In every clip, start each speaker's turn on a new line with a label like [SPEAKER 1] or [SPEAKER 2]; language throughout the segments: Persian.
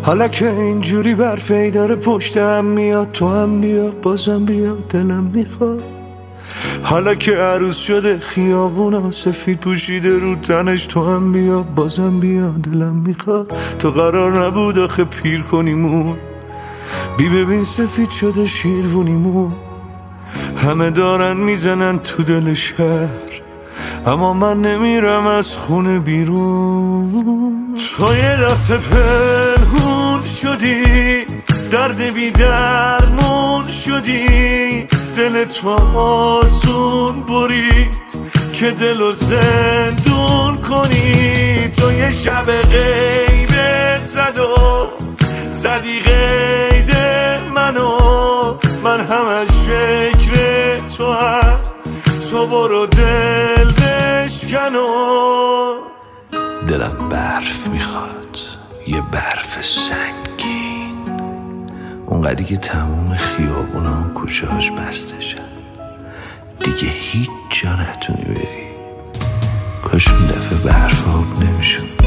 [SPEAKER 1] حالا که اینجوری برفی داره پشتم میاد، تو هم بیا بازم بیا دلم میخواد. حالا که عروس شده خیابونا سفید پوشیده رو تنش، تو هم بیا بازم بیا دلم میخواد. تو قرار نبود آخه پیر کنیمون، بی ببین سفید شده شیروونیمون. همه دارن میزنن تو دل شهر، اما من نمیرم از خونه بیرون. تو یه دفعه پنهون شدی، درد بی درمون شدی، دل تو آسون برید که دلو زندون کنی. تو یه شب غیبت زد و زدی قید منو، من همش فکر تو هم، تو برو دل بشکن و
[SPEAKER 2] دلم برف میخواد، یه برف سنگین، اونقدری که تموم خیابونا و کوچه هاش بسته شد، دیگه هیچ جا نتونی بری. کاش اون دفعه برف آب نمیشد.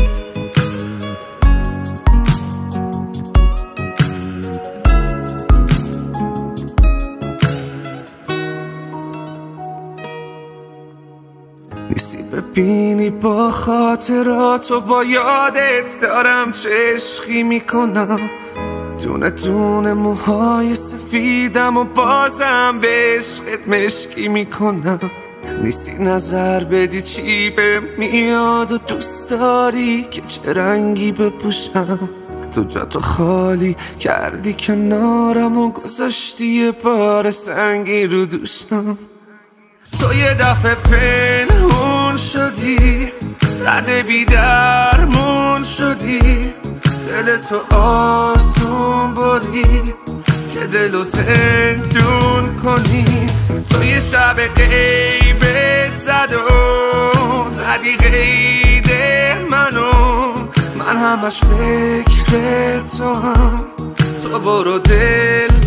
[SPEAKER 1] نیستی ببینی با خاطرات و با یادت دارم چه عشقی میکنم، دونه دونه موهای سفیدم و بازم به عشقت مشکی میکنم. نیستی نظر بدی چی به میاد و دوست داری که چه رنگی بپوشم. تو جاتو خالی کردی کنارم و گذاشتی یه بار سنگی رو دوشم. تو یه دفعه پنهون شدی، درد بی درمون شدی، دل تو آسون برید که دلو زندون کنی. تو یه شب غیبت زد و زدی قید منو، من همش فکر تو هم، تو برو دل